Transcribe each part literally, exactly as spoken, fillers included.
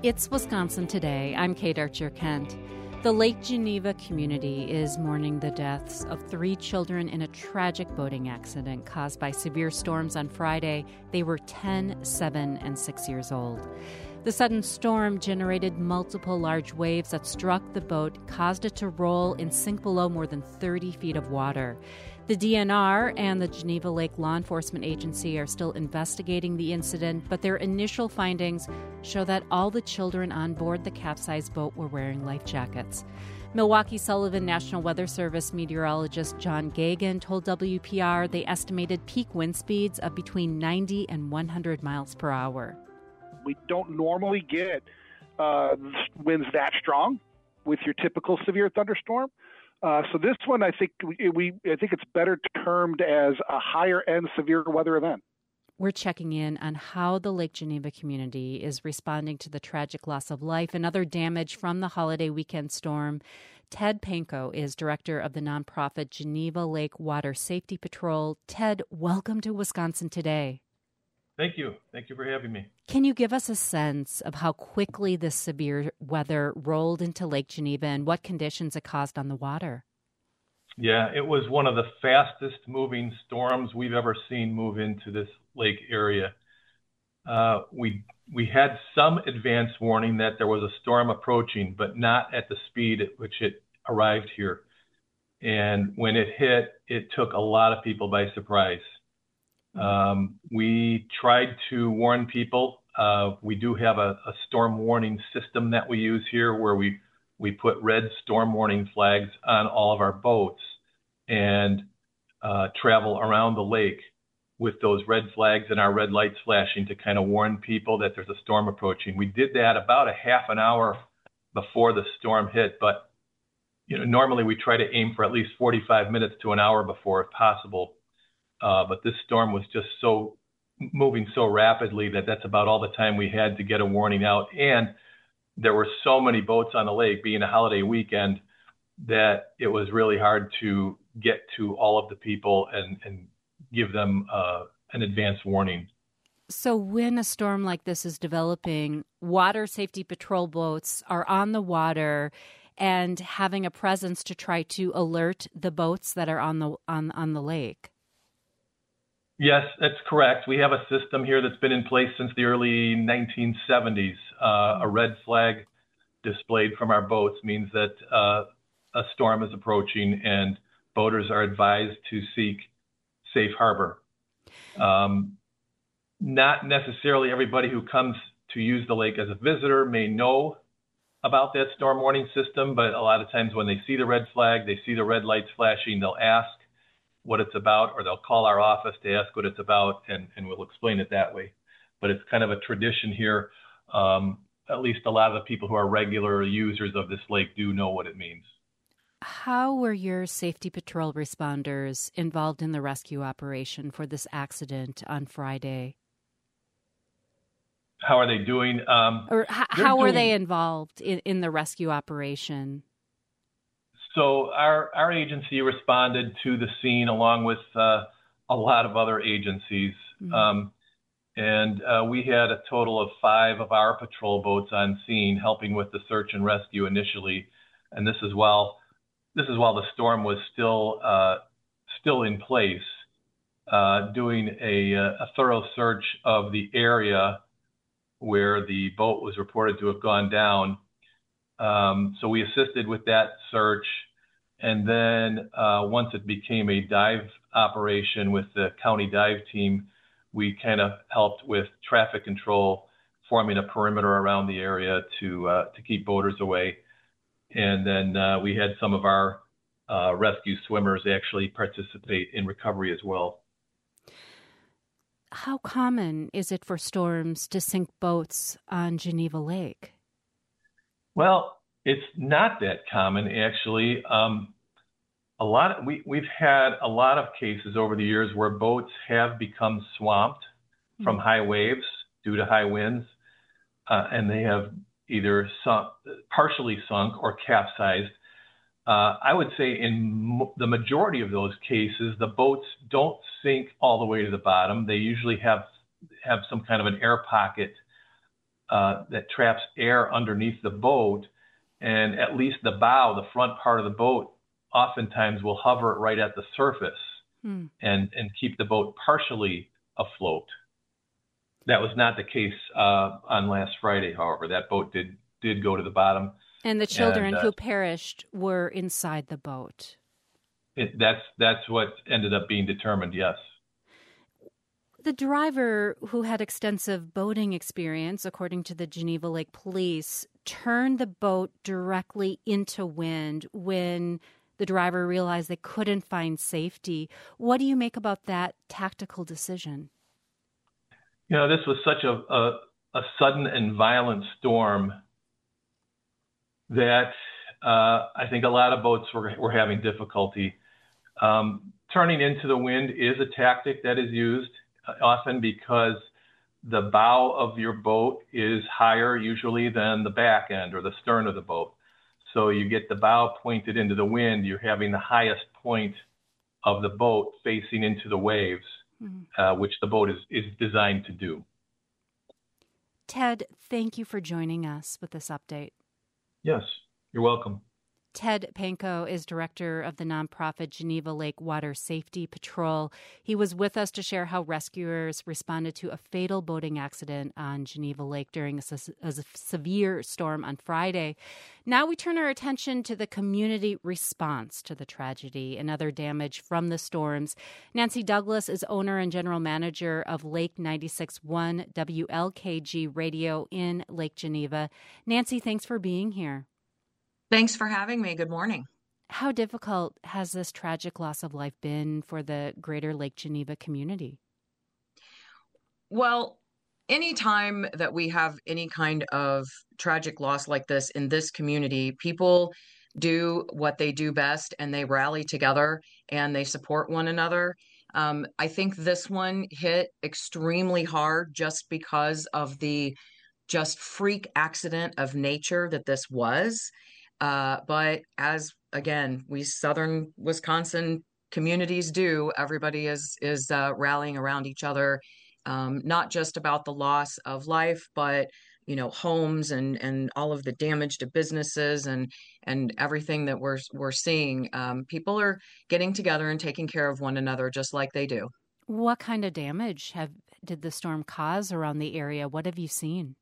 It's Wisconsin Today. I'm Kate Archer-Kent. The Lake Geneva community is mourning the deaths of three children in a tragic boating accident caused by severe storms on Friday. They were ten, seven, and six years old. The sudden storm generated multiple large waves that struck the boat, caused it to roll and sink below more than thirty feet of water. The D N R and the Geneva Lake Law Enforcement Agency are still investigating the incident, but their initial findings show that all the children on board the capsized boat were wearing life jackets. Milwaukee Sullivan National Weather Service meteorologist John Gagan told W P R they estimated peak wind speeds of between ninety and one hundred miles per hour. We don't normally get uh, winds that strong with your typical severe thunderstorm. Uh, so this one, I think we, we, I think it's better termed as a higher end severe weather event. We're checking in on how the Lake Geneva community is responding to the tragic loss of life and other damage from the holiday weekend storm. Ted Pankow is director of the nonprofit Geneva Lake Water Safety Patrol. Ted, welcome to Wisconsin Today. Thank you. Thank you for having me. Can you give us a sense of how quickly this severe weather rolled into Lake Geneva and what conditions it caused on the water? Yeah, it was one of the fastest moving storms we've ever seen move into this lake area. Uh, we we had some advance warning that there was a storm approaching, but not at the speed at which it arrived here. And when it hit, it took a lot of people by surprise. Um, we tried to warn people. Uh, we do have a, a storm warning system that we use here where we, we put red storm warning flags on all of our boats and uh, travel around the lake with those red flags and our red lights flashing to kind of warn people that there's a storm approaching. We did that about a half an hour before the storm hit, but you know, normally we try to aim for at least forty-five minutes to an hour before if possible. Uh, but this storm was just so moving so rapidly that that's about all the time we had to get a warning out. And there were so many boats on the lake, being a holiday weekend, that it was really hard to get to all of the people and, and give them uh, an advance warning. So when a storm like this is developing, water safety patrol boats are on the water and having a presence to try to alert the boats that are on the on, on the lake. Yes, that's correct. We have a system here that's been in place since the early nineteen seventies. Uh, a red flag displayed from our boats means that uh, a storm is approaching and boaters are advised to seek safe harbor. Um, not necessarily everybody who comes to use the lake as a visitor may know about that storm warning system, but a lot of times when they see the red flag, they see the red lights flashing, they'll ask what it's about, or they'll call our office to ask what it's about, and, and we'll explain it that way. But it's kind of a tradition here. Um, at least a lot of the people who are regular users of this lake do know what it means. How were your safety patrol responders involved in the rescue operation for this accident on Friday? How are they doing? Um, or h- how were doing... they involved in, in the rescue operation? So our, our agency responded to the scene along with uh, a lot of other agencies. Mm-hmm. Um, and uh, we had a total of five of our patrol boats on scene helping with the search and rescue initially. And this is while, this is while the storm was still, uh, still in place, uh, doing a, a thorough search of the area where the boat was reported to have gone down. Um, so we assisted with that search. And then uh, once it became a dive operation with the county dive team, we kind of helped with traffic control, forming a perimeter around the area to uh, to keep boaters away. And then uh, we had some of our uh, rescue swimmers actually participate in recovery as well. How common is it for storms to sink boats on Geneva Lake? Well, it's not that common, actually. Um, a lot of, we, we've had a lot of cases over the years where boats have become swamped mm-hmm. from high waves due to high winds, uh, and they have either sunk, partially sunk or capsized. Uh, I would say in m- the majority of those cases, the boats don't sink all the way to the bottom. They usually have have some kind of an air pocket uh, that traps air underneath the boat, and at least the bow, the front part of the boat, oftentimes will hover right at the surface hmm. and, and keep the boat partially afloat. That was not the case uh, on last Friday, however. That boat did did go to the bottom. And the children and, uh, who perished were inside the boat. It, that's that's what ended up being determined, yes. The driver, who had extensive boating experience, according to the Geneva Lake Police, turned the boat directly into wind when the driver realized they couldn't find safety. What do you make about that tactical decision? You know, this was such a, a, a sudden and violent storm that uh, I think a lot of boats were, were having difficulty. Um, turning into the wind is a tactic that is used often because the bow of your boat is higher usually than the back end or the stern of the boat. So you get the bow pointed into the wind, you're having the highest point of the boat facing into the waves, mm-hmm. uh, which the boat is, is designed to do. Ted, thank you for joining us with this update. Yes, you're welcome. Ted Pankow is director of the nonprofit Geneva Lake Water Safety Patrol. He was with us to share how rescuers responded to a fatal boating accident on Geneva Lake during a, a severe storm on Friday. Now we turn our attention to the community response to the tragedy and other damage from the storms. Nancy Douglas is owner and general manager of Lake ninety-six point one W L K G Radio in Lake Geneva. Nancy, thanks for being here. Thanks for having me. Good morning. How difficult has this tragic loss of life been for the greater Lake Geneva community? Well, anytime that we have any kind of tragic loss like this in this community, people do what they do best and they rally together and they support one another. Um, I think this one hit extremely hard just because of the just freak accident of nature that this was. Uh, but as, again, we Southern Wisconsin communities do, everybody is is uh, rallying around each other, um, not just about the loss of life, but, you know, homes and, and all of the damage to businesses and and everything that we're, we're seeing. Um, people are getting together and taking care of one another just like they do. What kind of damage have did the storm cause around the area? What have you seen?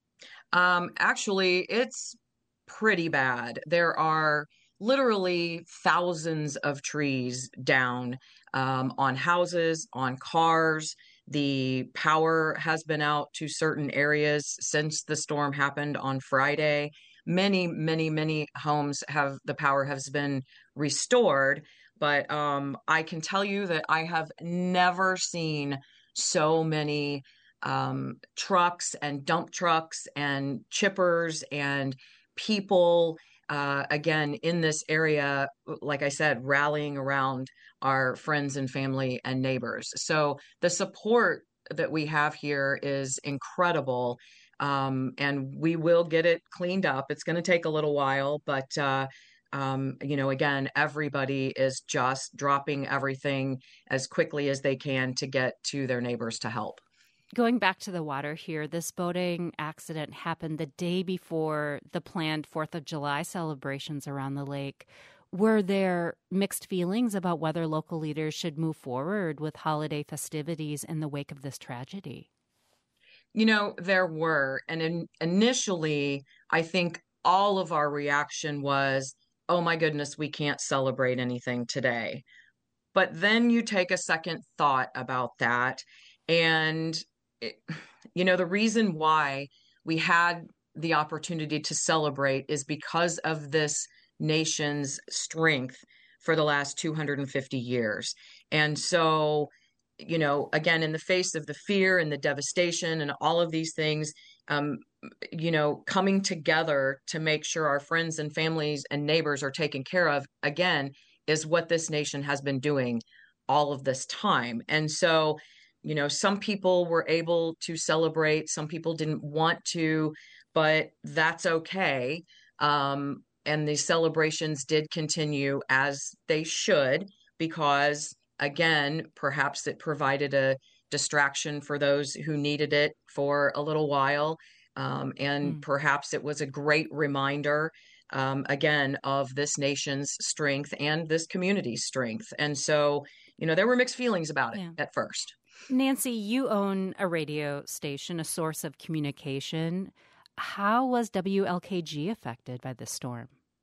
Um, actually, it's pretty bad. There are literally thousands of trees down um, on houses, on cars. The power has been out to certain areas since the storm happened on Friday. Many, many, many homes have the power has been restored. But um, I can tell you that I have never seen so many um, trucks and dump trucks and chippers and people, uh, again, in this area, like I said, rallying around our friends and family and neighbors. So the support that we have here is incredible, um, and we will get it cleaned up. It's going to take a little while, but, uh, um, you know, again, everybody is just dropping everything as quickly as they can to get to their neighbors to help. Going back to the water here, this boating accident happened the day before the planned fourth of July celebrations around the lake. Were there mixed feelings about whether local leaders should move forward with holiday festivities in the wake of this tragedy? You know, there were. And in, initially, I think all of our reaction was, oh my goodness, we can't celebrate anything today. But then you take a second thought about that, and It, you know, the reason why we had the opportunity to celebrate is because of this nation's strength for the last two hundred fifty years. And so, you know, again, in the face of the fear and the devastation and all of these things, um, you know, coming together to make sure our friends and families and neighbors are taken care of, again, is what this nation has been doing all of this time. And so, you know, some people were able to celebrate, some people didn't want to, but that's okay. Um, and the celebrations did continue as they should, because, again, perhaps it provided a distraction for those who needed it for a little while. Um, and Mm. perhaps it was a great reminder, um, again, of this nation's strength and this community's strength. And so, you know, there were mixed feelings about it Yeah. at first. Nancy, you own a radio station, a source of communication. How was W L K G affected by this storm?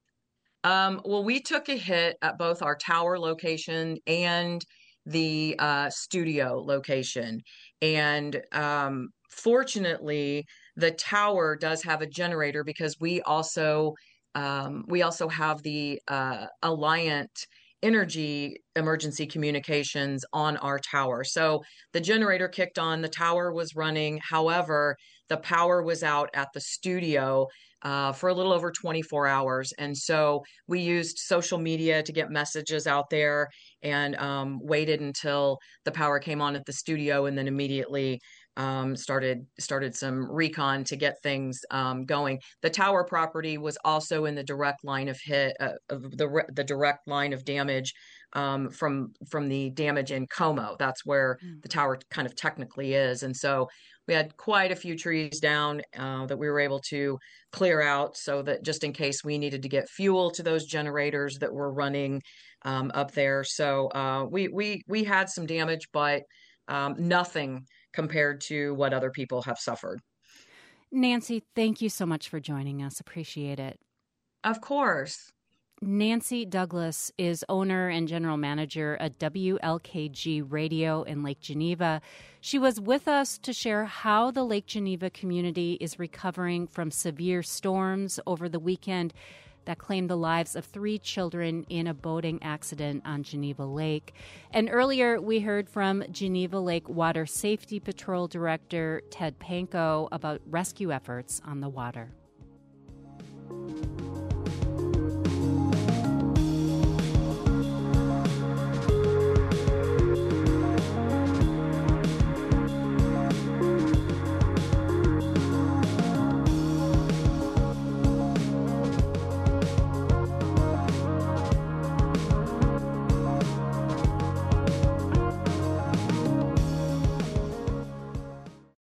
Um, well, we took a hit at both our tower location and the uh, studio location. And um, fortunately, the tower does have a generator because we also um, we also have the uh, Alliant Energy emergency communications on our tower. So the generator kicked on, the tower was running. However, the power was out at the studio uh, for a little over twenty-four hours. And so we used social media to get messages out there and um, waited until the power came on at the studio, and then immediately um, started started some recon to get things um, going. The tower property was also in the direct line of hit uh, of the the direct line of damage um, from from the damage in Como. That's where Mm. the tower kind of technically is, and so we had quite a few trees down uh, that we were able to clear out, so that just in case we needed to get fuel to those generators that were running um, up there. So uh, we we we had some damage, but um, nothing compared to what other people have suffered. Nancy, thank you so much for joining us. Appreciate it. Of course. Nancy Douglas is owner and general manager at W L K G Radio in Lake Geneva. She was with us to share how the Lake Geneva community is recovering from severe storms over the weekend that claimed the lives of three children in a boating accident on Geneva Lake. And earlier, we heard from Geneva Lake Water Safety Patrol Director Ted Pankow about rescue efforts on the water.